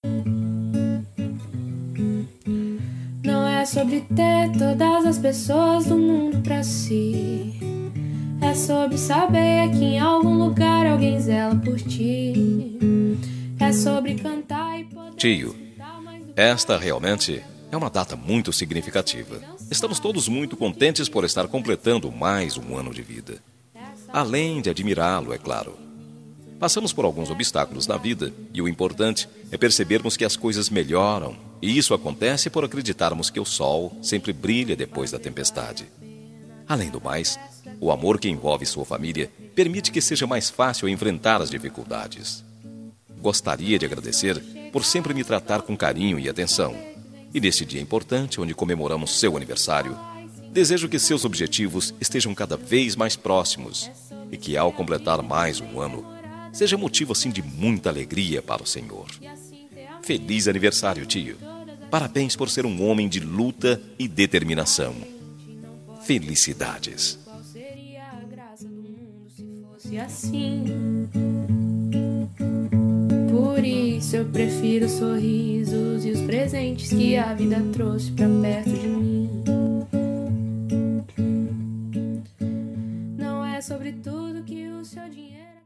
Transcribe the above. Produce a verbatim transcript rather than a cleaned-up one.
Não é sobre ter todas as pessoas do mundo pra si. É sobre saber que em algum lugar alguém zela por ti. É sobre cantar e poder... Tio, esta realmente é uma data muito significativa. Estamos todos muito contentes por estar completando mais um ano de vida. Além de admirá-lo, é claro. Passamos por alguns obstáculos na vida e o importante é percebermos que as coisas melhoram. E isso acontece por acreditarmos que o sol sempre brilha depois da tempestade. Além do mais, o amor que envolve sua família permite que seja mais fácil enfrentar as dificuldades. Gostaria de agradecer por sempre me tratar com carinho e atenção. E neste dia importante, onde comemoramos seu aniversário, desejo que seus objetivos estejam cada vez mais próximos e que, ao completar mais um ano, seja motivo assim de muita alegria para o Senhor. Feliz aniversário, tio. Parabéns por ser um homem de luta e determinação. Felicidades. Qual seria a graça do mundo se fosse assim? Por isso eu prefiro os sorrisos e os presentes que a vida trouxe pra perto de mim.